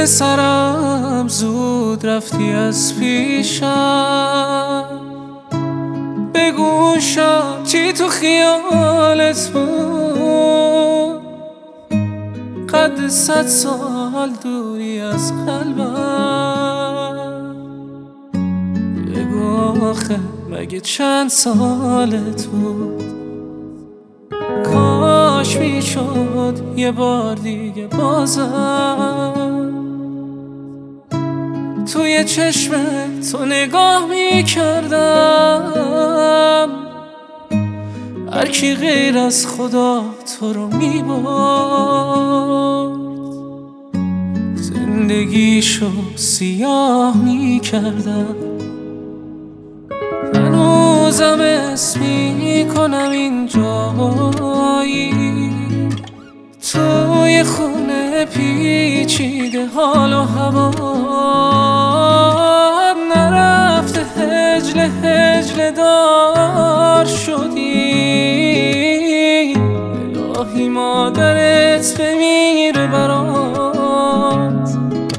پسرم زود رفتی از پیشم، بگو شب چی تو خیالت بود، قد 100 سال دوری از قلبم. بگو آخه مگه چند سالت بود، کاش میشد یه بار دیگه بازم توی چشم تو نگاه میکردم. هر کی غیر از خدا تو رو میبرد، زندگیشو سیاه میکردم. هنوزم اسم میکنم این جایی، توی خونه پیچیده حال و هوا نرفته، هجله هجله دار شدی. الهی مادرت بمیره برات،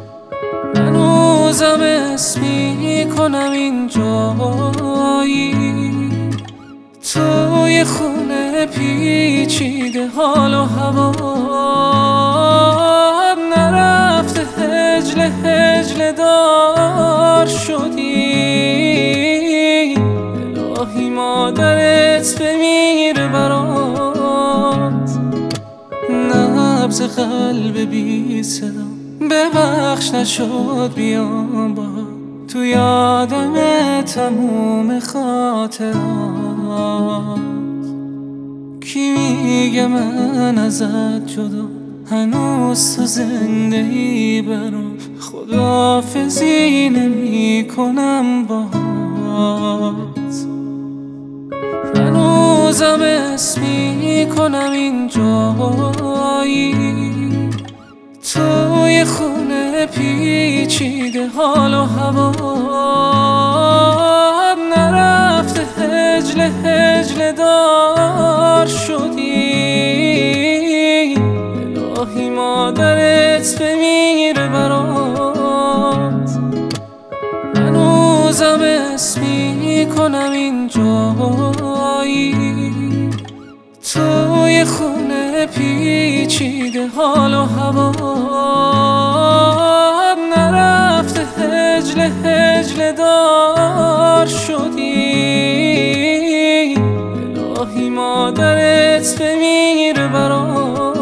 هنوزم اسم میکنم این جایی، توی خونه پیچیده حال و هوا نرفته، هجله هجله دار شدی. الهی مادرت بمیره برات، نبض قلب بی صدا ببخش نشد بیام با تو یادم تموم خاطرات. کی میگه من ازت جدا، هنوز تو زنده ای برام، خداحافظی نمی کنم باهات. هنوزم اسم میکنم این جایی، توی خونه پیچیده حال و هوا نرفته، هجله هجله دار شدی. الهی مادرت بمیره برات، هنوزم اسم میکنم این جایی، توی خونه پیچیده حال و هوا نرفته، هجله هجله دار شدی. الهی مادرت بمیره برات.